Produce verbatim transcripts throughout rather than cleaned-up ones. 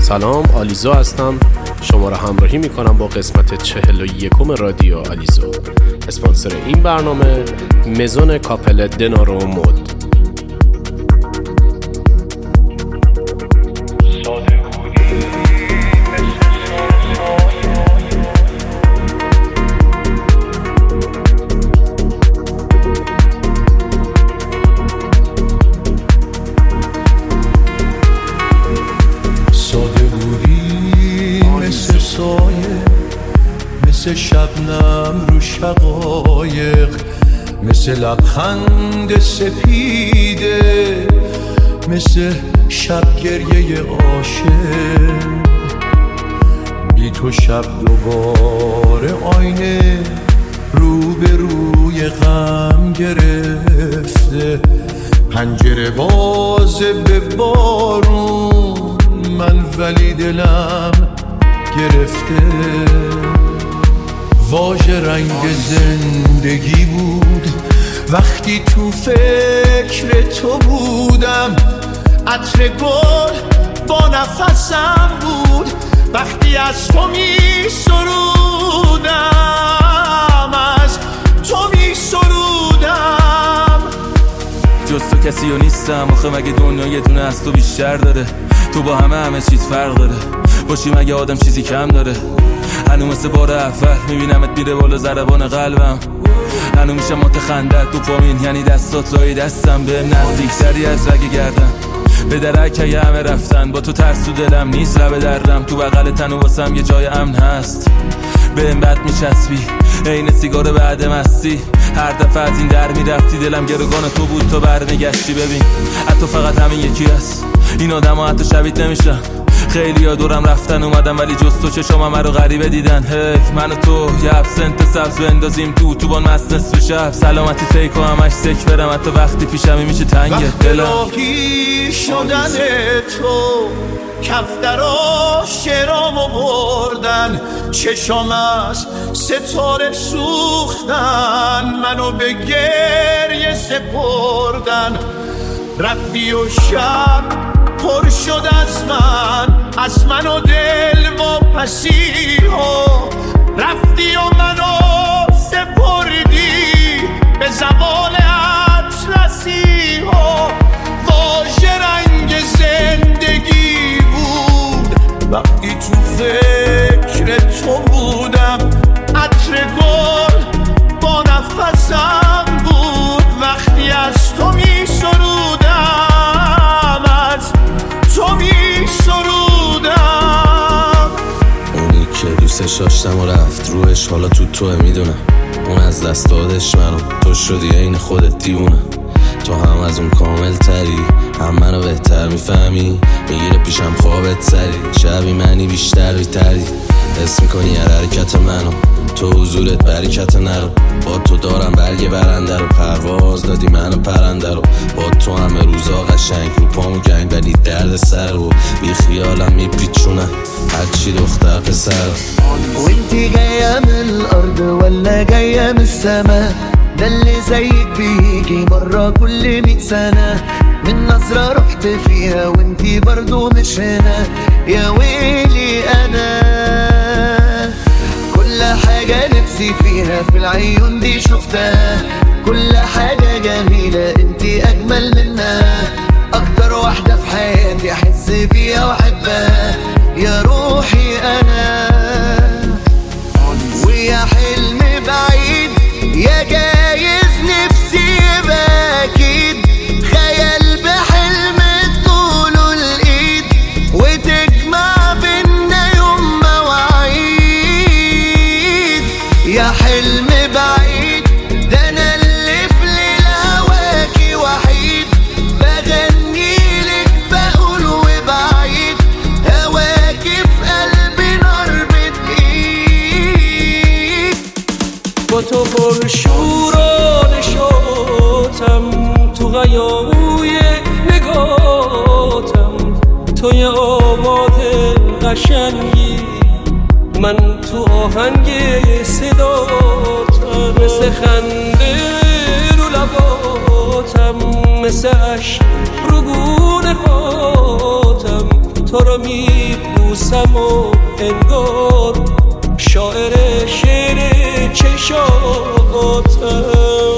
سلام، آلیزو هستم. شما را همراهی میکنم با قسمت چهل و یکم رادیو آلیزو. اسپانسر این برنامه مزون کاپل دنارو مود. مثل شبنم رو شقایق، مثل لبخند سپیده، مثل شب گریه عاشق. بی تو شب دوباره آینه رو به روی غم گرفته، پنجره بازه به بارون، من ولی دلم گرفته. واژه رنگ زندگی بود وقتی تو فکر تو بودم، عطر گل با نفسم بود وقتی از تو می سرودم، از تو می سرودم. جز تو کسی و نیستم، آخه مگه دنیا یه دونه از تو بیشتر داره؟ تو با همه همه چیز فرق داره، باشی مگه آدم چیزی کم داره؟ هنو مثل بار اول میبینمت میره بالا ضربان قلبم، هنو میشه متخندت دوپامین، یعنی دستات لای دستم به نزدیکتری از رگ گردن. به درک یه همه رفتن، با تو ترس تو دلم نیست لبه دردم، تو بغل تنو واسم یه جای امن هست. به این بد میچسبی عین سیگار بعد مستی، هر دفعه از این در میرفتی دلم گروگان تو بود، تو برمیگشتی. ببین حتی فقط همین یکی هست، این آدم ها حتی شبیت نمیشن. خیلی ها دورم رفتن اومدم ولی جز تو چشام همه رو غریبه دیدن. هی من و تو یه ابسنت سبز بندازیم تو تو بان مست نصف شب، سلامتی فیک و همش سک برم، حتی وقتی پیشمی میشه تنگه دلم. وقتی شدن تو کفترا شرامو بردن، چشام از ستاره سوختن، منو به گریه سپردن. رفتی و شب پر شد از من، از من و دل و پسی ها، رفتی و منو سپردی به زوال اطلسی ها. واژه رنگ زندگی بود وقتی تو فکر تو بودم، عطر گل با نفسم بود وقتی از تو می سرودم، از تو می سرودم. اونی که دوستش داشتم و رفت روش، حالا تو توه میدونم. اون از دست دادش منو، تو شدی عین خودت دیوونه. تو هم از اون کامل تری، هم منو بهتر میفهمی، میگیره پیشم خوابت سری، شبی منی بیشتر بیتری. حس میکنی هر حرکت منو، تو حضورت برکت نرو. با تو دارم برگ برنده رو، پرواز دادی منو پرنده رو. با تو همه روزا قشنگ، رو پامو گنگ ولی درد سر رو بی خیالم میپیچونم هرچی دختر پسر. وانتي جاية من الأرض ولا جاية من السماء؟ ده اللي زيك بيجي مرة كل مية سنة، من نظرة رحت فيها وانتي برضو مش هنا. يا ويلي أنا كل حاجة نفسي فيها في العيون دي شفتها، كل حاجة جميلة انتي أجمل منها، أكتر واحدة في حياتي أحس بيها وأحبها. يا روحي أنا ويا حلم بعيد، يا جايز نفسي يبقى أكيد خيال بحلم طوله الإيد، وتجمع بينا يوم مواعيد. يا حلم بعيد ده أنا اللي في ليل هواكي وحيد، بغنيلك بقول وبعيد، هواكي في قلبي نار بتقيد. با تو پرشور و نشاتم، تو غیابوی نگاتم، توی آواز قشنگی، من تو آهنگ صداتم. مثل خنده رو لباتم، مثل عشق رو گونه هاتم، تو رو میبود میبوسم و انگار شاعر شعر چشاتم.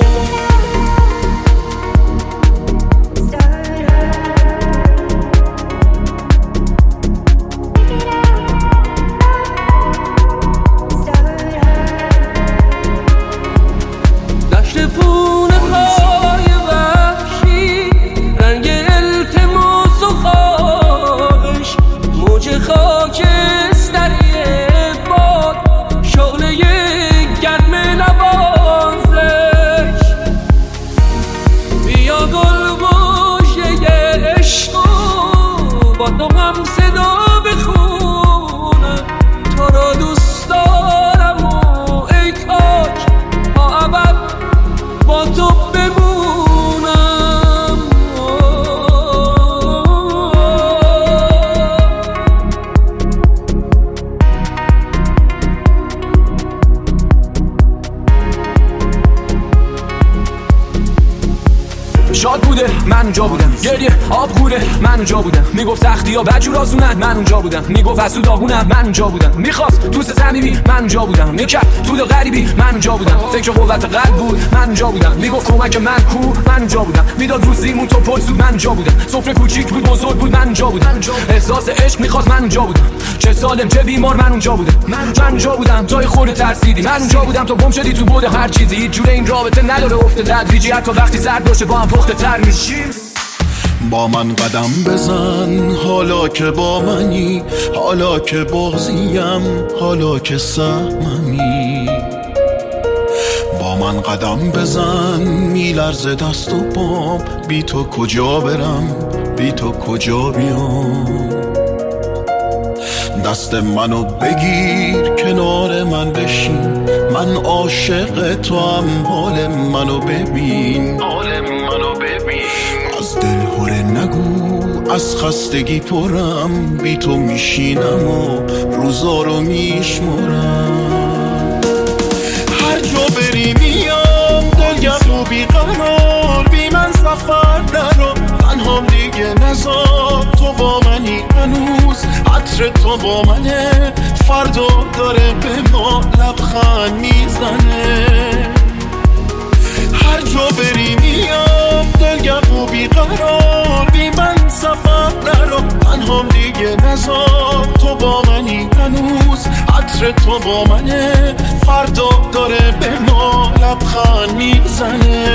شاد بوده من اونجا بودم، گریه آب خوره من اونجا بودم، میگفت سختی ها بجور آسونن من اونجا بودم، میگفت از تو داغونم من اونجا بودم، میخواست دوست صمیمی من اونجا بودم، میکرد تو دل غریبی من اونجا بودم، فکر قوت قلب بود من اونجا بودم، میگفت کمک من کو من اونجا بودم، میداد روزیمون تو پل سود من اونجا بودم، سفره کوچیک بود بزرگ بود من اونجا بودم، احساس عشق میخواست من اونجا بودم، چه سالم چه بیمار من اونجا بودم، من اونجا بودم تا خورده ترسیدی من اونجا بودم تو گم شدی تو بود هر چیزی، هیچ جوره این رابطه نداره افته تدریجی، حتی وقتی سرد باشه با هم پخته تر میشیم. با من قدم بزن حالا که با منی، حالا که بازیم، حالا که سهممی. با من قدم بزن میلرزه دست و پام، بی تو کجا برم بی تو کجا بیام. دست منو بگیر کنار من بشین، من عاشق تو هم، حال منو ببین حال منو ببین. از دل هره نگو از خستگی پرم، بی تو میشینم و روزا رو میشمرم. هر جا بری میام دلگرد و بیقرار، بی من سفر نرو تنهام دیگه نزار. تو با منی هنوز عطر تو با منه، فردا داره به ما لبخند میزنه. هر جا بری میام دلگرد و بیقرار، بی من سفر نرو تنهام دیگه نزار. تو با منی هنوز عطر تو با منه، فردا داره به ما لبخند میزنه.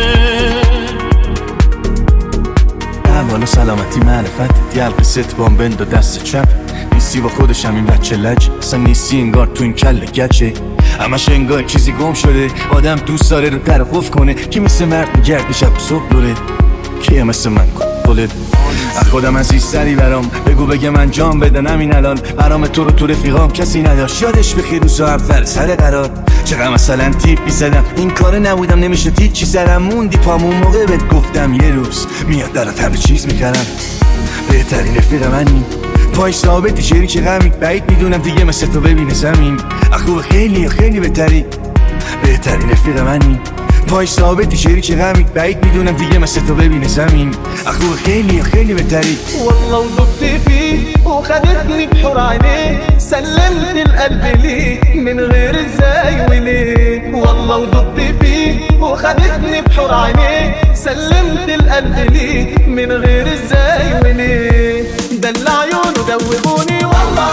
احوال و سلامتی معرفت یلق ست بام بند و دست چپ، نیستی با خودشم این بچه لج، اصلا نیستی انگار تو این کل گچه، همش انگار چیزی گم شده. آدم دوست داره رو در قفل کنه، کی مثل مرد میگرد شب و صبح دوره، کیه مثل من کنه از خودم عزیزتری برام، بگو بگه من جام بدنم این الان، برام تو رو تو رفیقام کسی نداشت، یادش بخیر روزا اول سر قرار. چقدر مثلا تیپ بیزدم این کاره نبودم نمیشه تیپ چی سرم موندی پامون موقع بهت گفتم یه روز میاد دارت همه چیز میکردم. بهترین رفیق منی پای ثابتی شریک غمی، بعید میدونم دیگه مثل تو ببینه زمین، اخو خیلی خیلی بهتری. بهترین رفیق منی پای ثابتی شریک غمی، بعید میدونم دیگه مثل تو ببینه زمین، اخو خیلی خیلی بهتری. والله وضبت فيه وخدتني بحور عينيه، سلمت القلب ليه من غير ازاي وليه. والله وضبت فيه وخدتني بحور عينيه، سلمت القلب ليه من غير ازاي وليه. دل عيونه دوبوني والله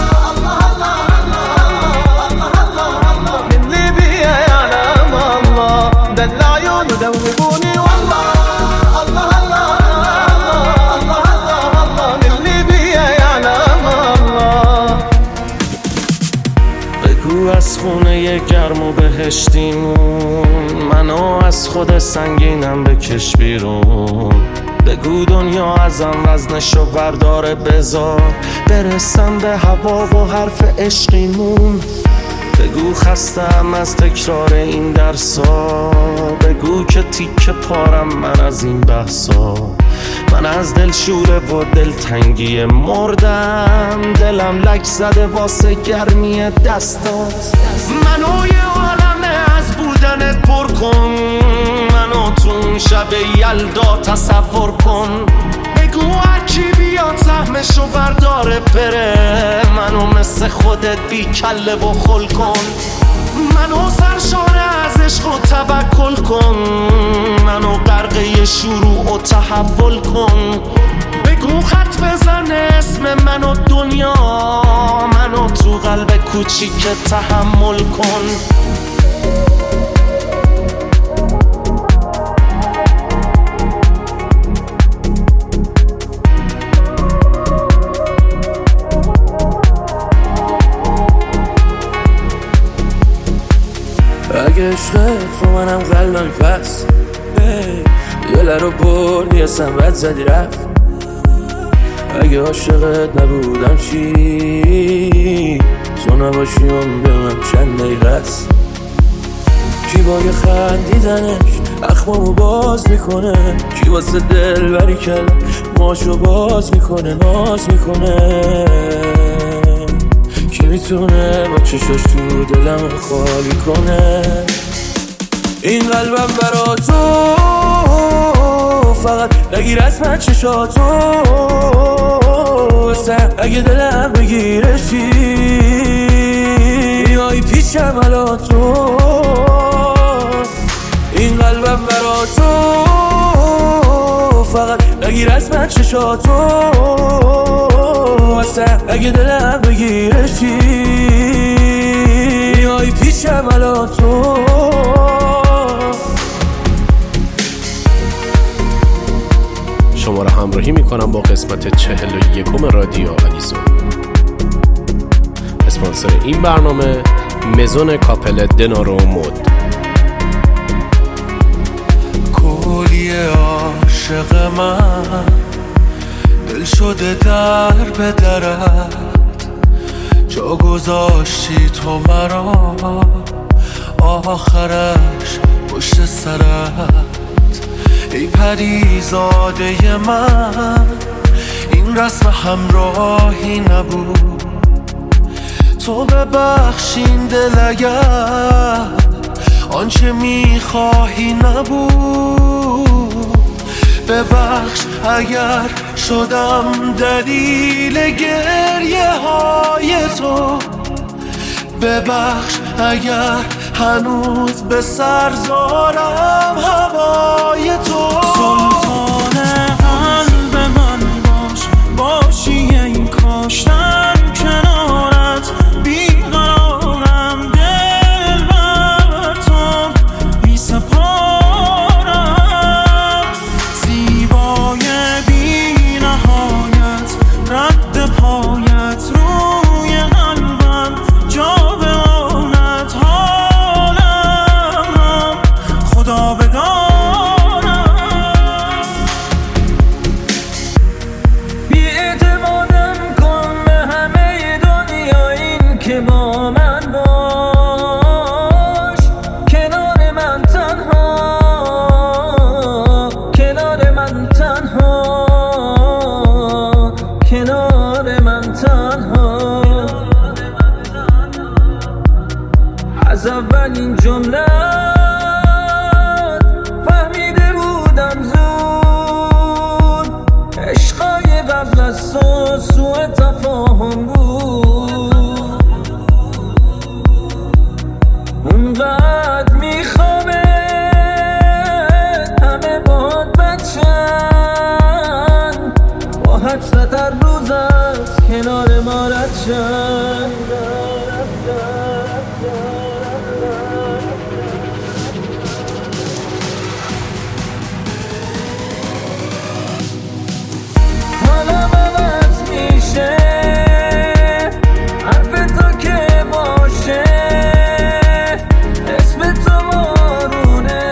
من ليبيا يعلم الله، دل عيونه دوبوني والله الله الله الله الله من ليبيا يعلم الله. بگو از خونه گرم و بهشتیمون، منو از خود سنگینم بکش بیرون. بگو دنیا ازم وزنشو برداره بذار، برسم به هوا و حرف عشقیمون. بگو خستم از تکرار این درسا، بگو که تیکه پارم من از این بحثا. من از دل شوره و دل تنگی مردم، دلم لک زده واسه گرمی دستات. منو یه عالمه از بودنت پر کن، منو تو شب یلدا تصور کن. بگو هرکی بیاد سهمشو برداره بره، منو مثل خودت بی کله و خل کن، منو سرشاره از عشق و توکل کن، منو غرقه شروع و تحول کن، بگو خط بزن اسم منو دنیا، منو تو قلب کوچیک تحمل کن. اگه عشقت تو منم قلبم پس دل رو بردی اصلا بد زدی رفت، اگه عاشقت نبودم چی تو نباشی اون به من چند دقیقه است، کی با یه خندیدنش اخمامو باز میکنه، کی واسه دل بری کردن ماشو باز میکنه ناز میکنه، کی میتونه با چشاش تو دلم خالی کنه، این قلبم برا تو فقط نگیر از من چشاتو، اگه دلم بگیرشی میای پیشم الان تو، این قلبم برا تو فقط نگیر از من چشاتو، اگه دلم بگیرشی میای پیشم الان تو. شما را همراهی میکنم با قسمت چهل و یکم رادیو آلیزو. اسپانسر این برنامه مزون کاپل دنارو مود. کلی عاشق من دل شده در به درت، جا گذاشتی تو مرا آخرش پشت سرت، ای پریزاده من این رسم همراهی نبود، تو ببخشین دل اگر آنچه میخواهی نبود، ببخش اگر شدم دلیل گریه های تو، ببخش اگر هنوز به سر زارم هوای تو، سلطان قلب من باش، باشی این کاشتن کنارت، بیقرارم دل بر تو بی سپارم، زیبای بی نهایت رد پایت روی قلبم جا بماند، حالم خدا بدانم، بی اعتمادم کن به همه دنیا، این که با من باش، کنار من تنها، کنار من تنها، کنار من تنها، از اولین جمله فهمیده بودم زود، عشقای قبل از تو سوء تفاهم بود، اونقدر میخوامه همه باد بچن، با حسرت هر روز از کنار ما رد شن. حالم عوض میشه حرف تو که باشه، اسم تو بارونه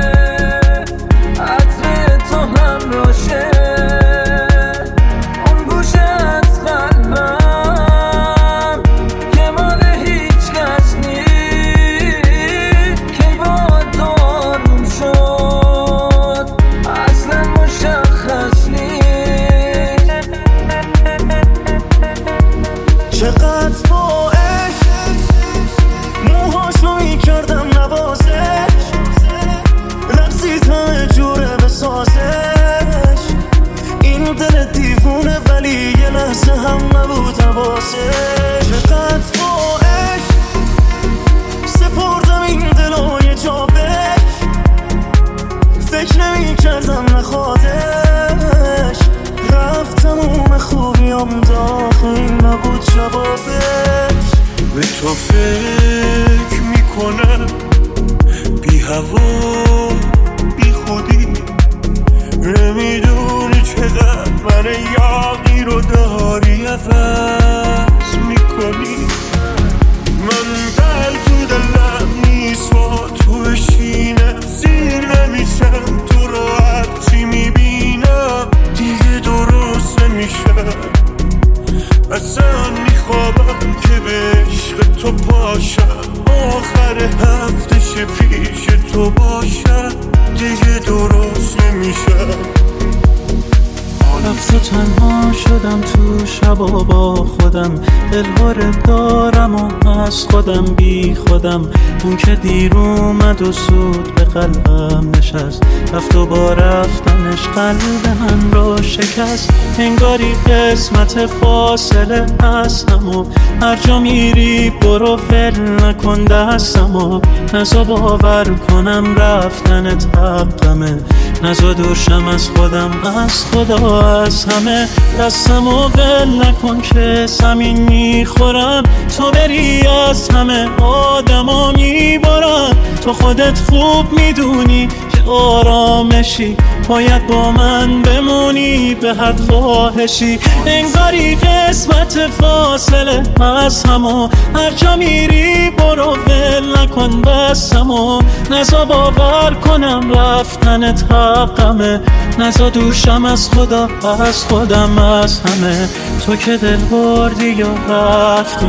عطر تو همراشه، اون گوشه از قلبم که نبود جوابش. به تو فکر میکنم بی هوا بی خودی، نمیدونی چقدر من یاقی رو داری عوض میکنی. من دل تو دلم نیست با تو بشینم، سیر نمیشم تو رو هرچی میبینم دیگه درست نمیشم. اصلا میخوابم که به عشق تو پاشم، آخر هفتش پیش تو باشم دیگه درست نمیشم. رفت و تنها شدم تو شبا با خودم، دلواره دارم و از خودم بی خودم. اون که دیر اومد و سود به قلبم نشست، رفت و با رفتنش قلب من رو شکست. انگاری قسمت فاصله هستم و هر جا میری برو ول نکن دستم و نزا باور کنم رفتنت حقمه، نزا دوشم از خودم از خدا از همه. دستم و ول نکن که زمین میخورم، تو بری از همه آدم ها میبارم. تو خودت خوب میدونی که آرامشی، باید با من بمونی به حد خواهشی. انگاری قسمت فاصله از همو هر جا میری برو ول نکن بستم و نزا باور کنم رفتنت حقمه، نزا دوشم از خدا از خودم از همه. تو که دل بردی یا رفتی،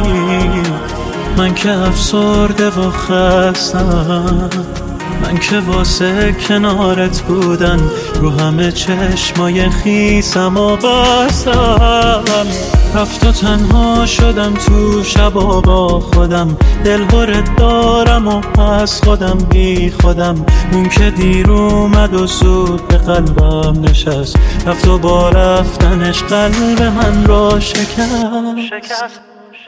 من که افسرده و خستم. من که واسه کنارت بودن رو همه چشمای خیسم و بستم. رفت و تنها شدم تو شبا با خودم، دلبرت دارم و از خودم بی خودم. اون که دیر اومد و زود به قلبم نشست، رفت و با رفتنش قلب من را شکست, شکست.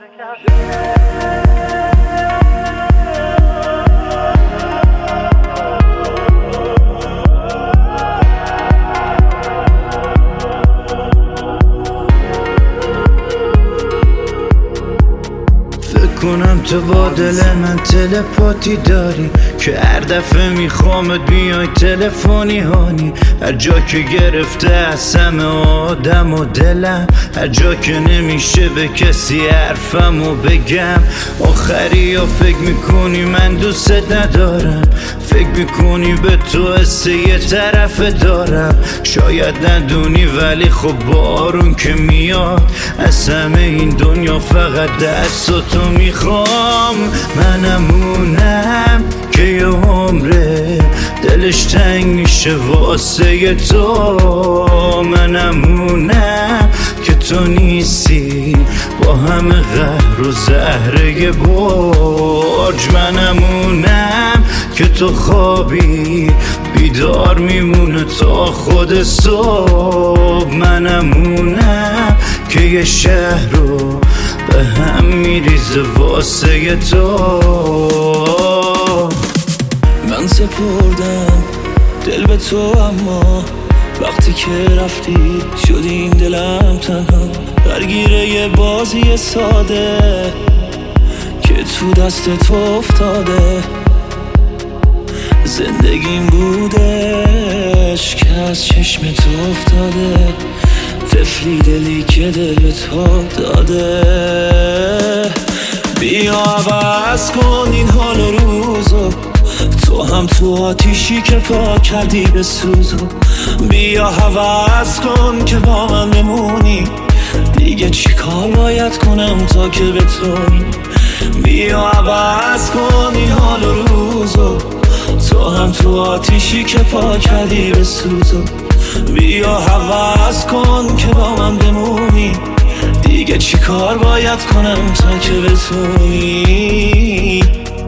کنم تو با دل من تلپاتی داری که هر دفعه میخوامت بیای تلفنی هانی. هر جا که گرفته از همه آدم و دلم، هر جا که نمیشه به کسی حرفمو بگم. آخری یا فکر میکنی من دوست ندارم، فکر میکنی به تو حس یه طرف دارم. شاید ندونی ولی خب بارون که میاد از همه این دنیا فقط دستاتو میخوام. منمونم که یه عمره دلش تنگ میشه واسه تو. منمونم که تو نیستی با همه قهر و زهره برج. منمونم که تو خوابی بیدار میمونه تا خود صبح. منمونم که یه شهر رو به هم میریزه واسه تو. من سپردم دل به تو، اما وقتی که رفتی شدیم دلم تنها، درگیر یه بازی ساده که تو دست تو افتاده. زندگیم بودش که از چشم تو افتاده، طفلی دلی که دل به تو داده. بیا عوض کن این حال و روزو، تو هم تو آتیشی که پاک کردی به سوزو. بیا عوض کن که با من بمونی، دیگه چی کار باید کنم تا که بتونی. بیا عوض کن این حال و روزو، تو هم تو آتیشی که پاک کردی به سوزو. بیا عوض کن که با من بمونی، دیگه چی کار باید کنم تا که بتونی.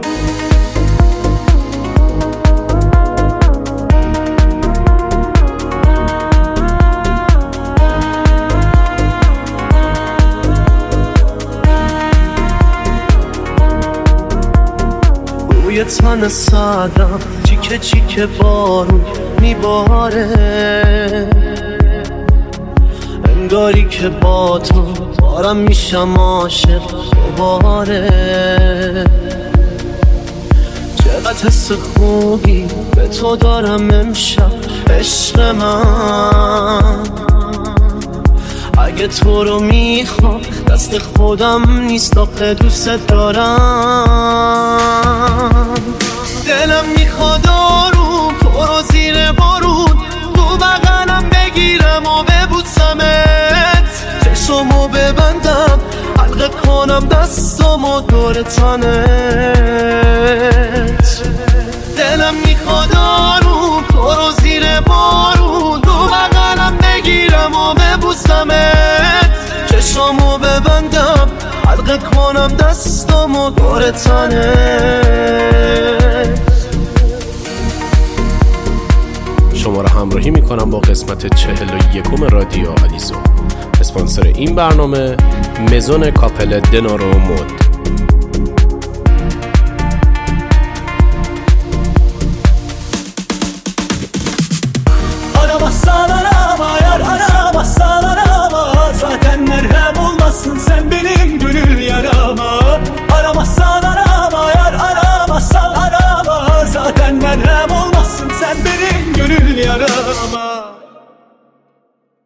روی تن سادم چیکه چیکه بارون میباره، انگاری که با تو بارم میشم عاشق دوباره. چقدر حس خوبی به تو دارم امشب عشق من. اگه تو رو میخوام دست خودم نیست آخه دوست دارم. دلم میخواد آروم تو رو زیر بارون تو بغلم بگیرم و ببوسمت. چشمو ببندم حلقه کنم دستامو دور تنت. دلم میخواد آروم تو رو زیر بارون تو بغلم بگیرم و ببوسمت. چشمو ببندم حلقه کنم دستامو دور تنت. شما را همراهی میکنم با قسمت چهل و یکم رادیو آلیزو. اسپانسر این برنامه مزون کاپل دنارو مود. Araba sağlar ama yar araba sağlar ama zaten merhem olmazsın sen bir